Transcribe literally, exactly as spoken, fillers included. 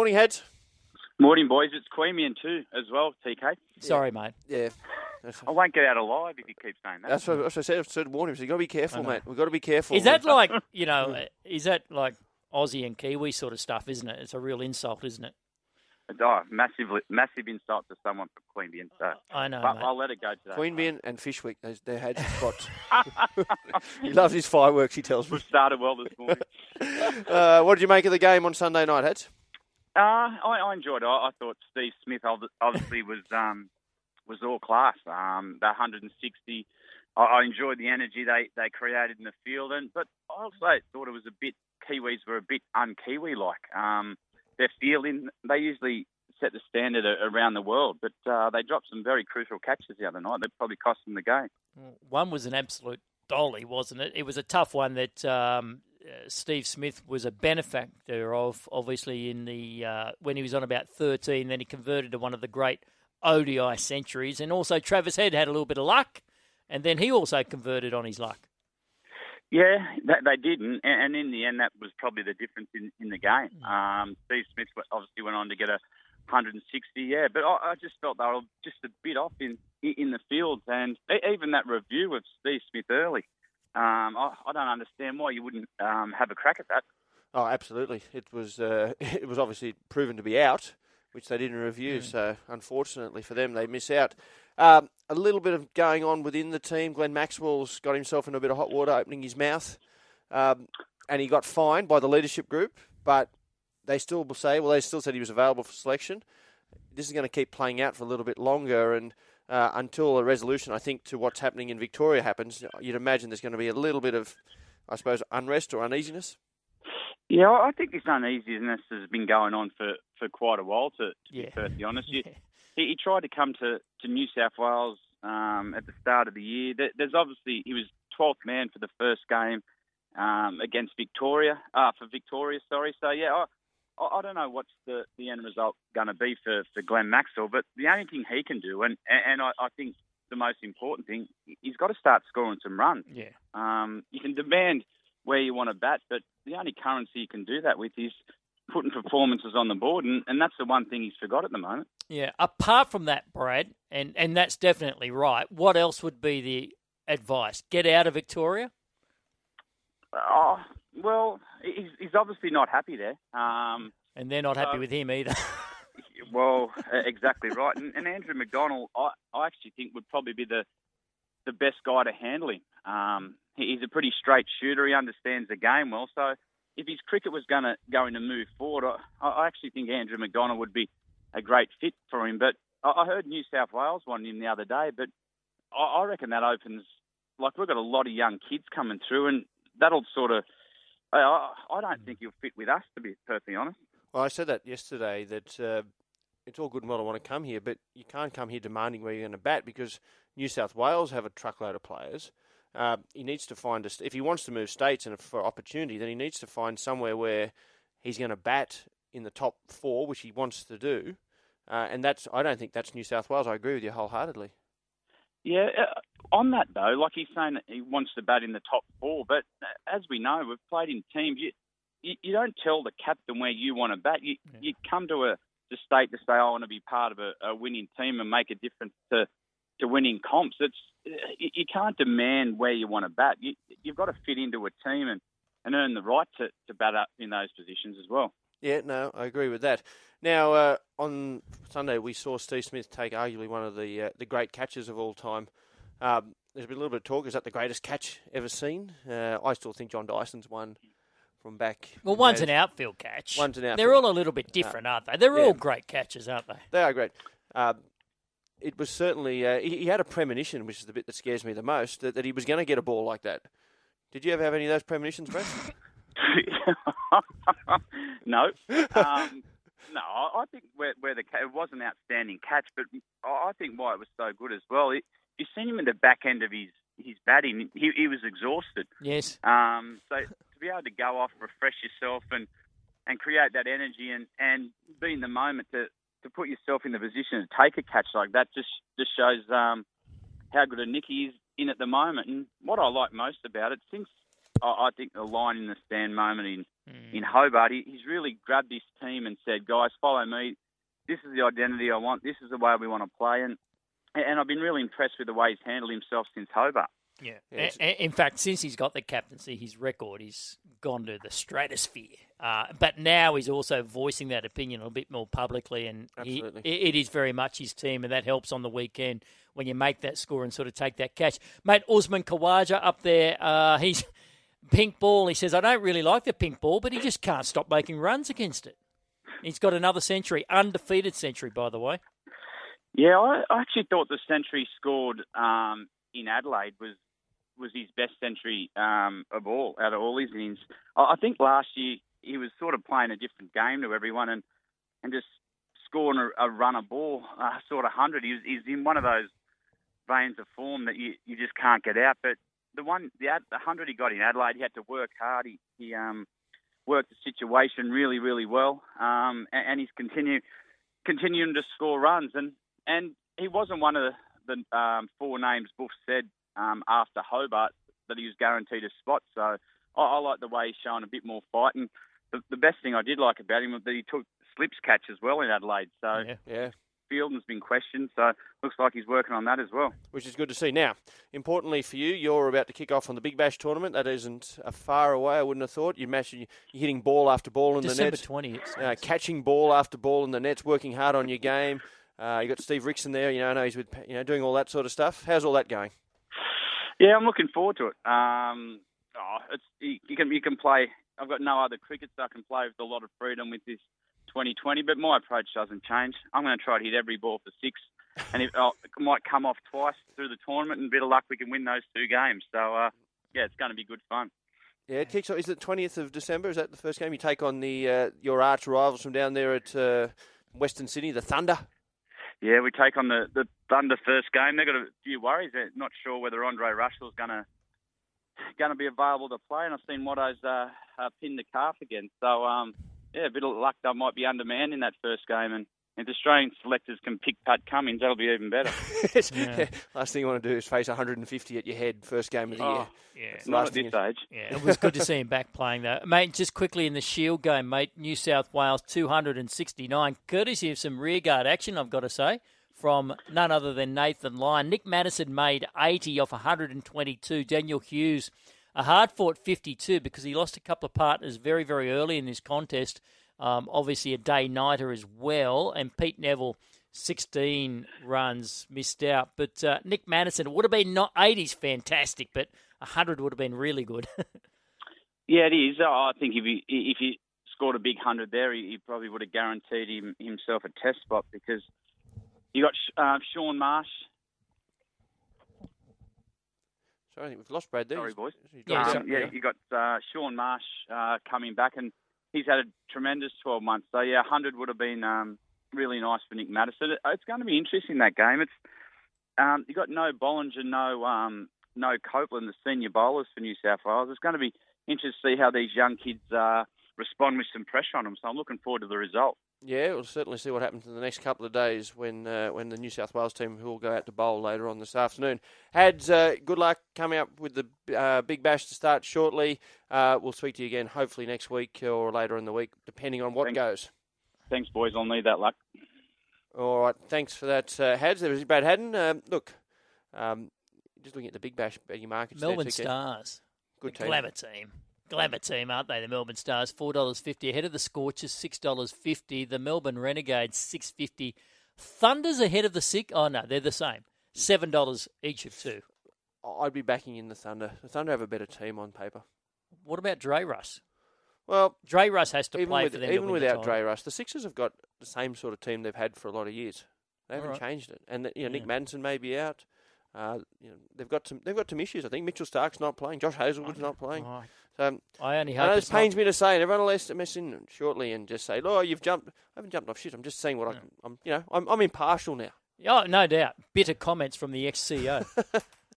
Morning, Heads. Morning, boys. It's Queanbeyan too, as well, T K. Sorry, mate. Yeah. I won't get out alive if you keep saying that. That's what, that's what I said. I said warn him. So you've got to be careful, mate. We've got to be careful. Is that like, you know, is that like Aussie and Kiwi sort of stuff, isn't it? It's a real insult, isn't it? Oh, massive, massive insult to someone from Queanbeyan. So. I know, But mate. I'll let it go today. Queanbeyan and Fishwick, those, they're Heads' spots. He loves his fireworks, he tells me. We've started well this morning. Uh, what did you make of the game on Sunday night, Heads? Uh, I, I enjoyed it. I, I thought Steve Smith ob- obviously was um, was all class. Um, the one hundred sixty, I, I enjoyed the energy they, they created in the field, and but I also thought it was a bit, Kiwis were a bit un-Kiwi-like. Um, their fielding, they usually set the standard a, around the world, but uh, they dropped some very crucial catches the other night. They probably cost them the game. One was an absolute dolly, wasn't it? It was a tough one that um, uh, Steve Smith was a benefactor of, obviously, in the uh, when he was on about thirteen. Then he converted to one of the great O D I centuries. And also Travis Head had a little bit of luck, and then he also converted on his luck. Yeah, that, they did, and, and in the end, that was probably the difference in, in the game. Um, Steve Smith obviously went on to get a one hundred sixty, yeah, but I, I just felt they were just a bit off in in the fields, and even that review of Steve Smith early, um, I, I don't understand why you wouldn't um, have a crack at that. Oh, absolutely. It was uh, it was obviously proven to be out, which they didn't review. Mm. So, unfortunately for them, they miss out. Um, a little bit of going on within the team. Glenn Maxwell's got himself in a bit of hot water, opening his mouth, um, and he got fined by the leadership group. But they still will say, well, they still said he was available for selection. This is going to keep playing out for a little bit longer, and uh, until a resolution, I think, to what's happening in Victoria happens, you'd imagine there's going to be a little bit of, I suppose, unrest or uneasiness. Yeah, I think this uneasiness has been going on for, for quite a while, to, to yeah. be perfectly honest. You, he, he tried to come to, to New South Wales um, at the start of the year. There, there's obviously, he was twelfth man for the first game um, against Victoria, uh, for Victoria, sorry. So, yeah, I, I don't know what's the, the end result going to be for, for Glenn Maxwell, but the only thing he can do, and, and I, I think the most important thing, he's got to start scoring some runs. Yeah. Um, you can demand where you want to bat, but the only currency you can do that with is putting performances on the board, and, and that's the one thing he's forgot at the moment. Yeah, apart from that, Brad, and, and that's definitely right, what else would be the advice? Get out of Victoria? Oh, well, he's, he's obviously not happy there. Um, and they're not happy uh, with him either. Well, exactly right. And, and Andrew McDonald, I, I actually think would probably be the the best guy to handle him. Um, he's a pretty straight shooter. He understands the game well. So if his cricket was going to going to move forward, I, I actually think Andrew McDonald would be a great fit for him. But I, I heard New South Wales wanted him the other day, but I, I reckon that opens, like we've got a lot of young kids coming through, and that'll sort of, I, I don't think he'll fit with us, to be perfectly honest. Well, I said that yesterday, that uh, it's all good and well to want to come here, but you can't come here demanding where you're going to bat, because New South Wales have a truckload of players. Uh, he needs to find, a, if he wants to move states and for opportunity, then he needs to find somewhere where he's going to bat in the top four, which he wants to do. Uh, and that's, I don't think that's New South Wales. I agree with you wholeheartedly. Yeah, uh, on that though, like he's saying that he wants to bat in the top four, but as we know, we've played in teams. You, you, you don't tell the captain where you want to bat. You, yeah. you come to a to state to say, I want to be part of a, a winning team and make a difference to, to winning comps. It's you, you can't demand where you want to bat. You, you've got to fit into a team and, and earn the right to, to bat up in those positions as well. Yeah, no, I agree with that. Now, uh, on Sunday, we saw Steve Smith take arguably one of the uh, the great catches of all time. Um, there's been a little bit of talk, is that the greatest catch ever seen? Uh, I still think John Dyson's one from back. Well, one's an outfield catch. One's an outfield. They're all a little bit different, no. aren't they? They're yeah. all great catches, aren't they? They are great. Um, it was certainly, uh, he, he had a premonition, which is the bit that scares me the most, that, that he was going to get a ball like that. Did you ever have any of those premonitions, Brett? No. Um, no, I think where, where the it was an outstanding catch, but I think why it was so good as well, it, you've seen him in the back end of his, his batting, he, he was exhausted. Yes. Um, so to be able to go off, refresh yourself and, and create that energy and, and be in the moment to, to put yourself in the position to take a catch like that just, just shows um, how good a nick he is in at the moment. And what I like most about it, since I, I think the line in the stand moment in, Mm. in Hobart, he, he's really grabbed his team and said, guys, follow me. This is the identity I want. This is the way we want to play. And, and I've been really impressed with the way he's handled himself since Hobart. Yeah. Yeah, A- a- in fact, since he's got the captaincy, his record has gone to the stratosphere. Uh, but now he's also voicing that opinion a bit more publicly, and he, Absolutely. it, it is very much his team, and that helps on the weekend when you make that score and sort of take that catch. Mate, Usman Khawaja up there, uh, he's pink ball. He says, I don't really like the pink ball, but he just can't stop making runs against it. He's got another century, undefeated century, by the way. Yeah, I, I actually thought the century scored um, in Adelaide was was his best century um, of all, out of all his innings. I, I think last year he was sort of playing a different game to everyone and, and just scoring a, a runner ball, uh, sort of hundred. He was, he's in one of those veins of form that you, you just can't get out. But the one, the, the hundred he got in Adelaide, he had to work hard. He, he um, worked the situation really, really well, um, and, and he's continue continuing to score runs. And and he wasn't one of the, the um, four names Buff said um, after Hobart that he was guaranteed a spot. So I, I like the way he's showing a bit more fight. And the, the best thing I did like about him was that he took slips catch as well in Adelaide. So Yeah. Yeah. Fielding's been questioned, so looks like he's working on that as well. Which is good to see. Now, importantly for you, you're about to kick off on the Big Bash tournament. That isn't uh, far away, I wouldn't have thought. You're, matching, you're hitting ball after ball in December the net. twentieth. Uh, catching ball after ball in the nets, working hard on your game. Uh, you got Steve Rickson there, you know, I know he's with, you know, doing all that sort of stuff. How's all that going? Yeah, I'm looking forward to it. Um, oh, it's you, you can you can play. I've got no other cricket, so I can play with a lot of freedom with this twenty twenty. But my approach doesn't change. I'm going to try to hit every ball for six, and if, oh, it might come off twice through the tournament, and a bit of luck we can win those two games. So uh, yeah, it's going to be good fun. Yeah, it kicks off. Is it twentieth of December? Is that the first game you take on the uh, your arch rivals from down there at uh, Western Sydney, the Thunder? Yeah, we take on the, the Thunder first game. They've got a few worries. They're not sure whether Andre Russell's going to going to be available to play, and I've seen Watto's uh, uh, pin the calf again. So, um, yeah, a bit of luck they might be undermanned in that first game, and if Australian selectors can pick Pat Cummins, that'll be even better. Yeah. Last thing you want to do is face one hundred fifty at your head first game of the Oh, year. Yeah. It's not Last at thing this you- age. Yeah, it was good to see him back playing, though. Mate, just quickly in the Shield game, mate, New South Wales two hundred sixty-nine, courtesy of some rearguard action, I've got to say, from none other than Nathan Lyon. Nick Madison made eighty off one hundred twenty-two. Daniel Hughes, a hard-fought fifty-two because he lost a couple of partners very, very early in this contest. Um, obviously a day-nighter as well. And Pete Neville, sixteen runs, missed out. But uh, Nick Madison, it would have been not eighty's fantastic, but one hundred would have been really good. Yeah, it is. I think if he if he scored a big hundred there, he, he probably would have guaranteed him, himself a test spot because you got uh, Sean Marsh. Sorry, I think we've lost Brad there. Sorry, He's- boys. he's Yeah, dropped Um, out. yeah, you got uh, Sean Marsh uh, coming back, and he's had a tremendous twelve months. So yeah, one hundred would have been um, really nice for Nick Madison. It, it's going to be interesting that game. It's um, you got no Bollinger, no um, no Copeland, the senior bowlers for New South Wales. It's going to be interesting to see how these young kids uh, respond with some pressure on them. So I'm looking forward to the result. Yeah, we'll certainly see what happens in the next couple of days when uh, when the New South Wales team who will go out to bowl later on this afternoon. Hads, uh, good luck coming up with the uh, Big Bash to start shortly. Uh, we'll speak to you again hopefully next week or later in the week, depending on what Thanks. goes. Thanks, boys. I'll need that luck. All right, thanks for that, uh, Hads. There was Brad Haddon. Um, look, um, just looking at the Big Bash betting markets. Melbourne there, Stars. Good the team. Clever team. Clever team, aren't they? The Melbourne Stars, four dollars fifty. Ahead of the Scorchers, six dollars fifty. The Melbourne Renegades, six dollars fifty. Thunder's ahead of the Sick. Oh, no, they're the same. seven dollars each of two. I'd be backing in the Thunder. The Thunder have a better team on paper. What about Dre Russ? Well, Dre Russ has to even, play with, for them even to win without the Dre title. Russ, the Sixers have got the same sort of team they've had for a lot of years. They haven't All right. changed it, and you know, Nick Yeah. Madison may be out. Uh, you know, they've got some. They've got some issues. I think Mitchell Stark's not playing. Josh Hazelwood's not playing. Oh, So um, I only I hope know it's this pains not. me to say, and everyone will S M S in shortly and just say, "Oh, you've jumped." I haven't jumped off shit. I'm just saying what I can. I'm, you know, I'm, I'm impartial now. Oh, no doubt. Bitter comments from the ex-C E O.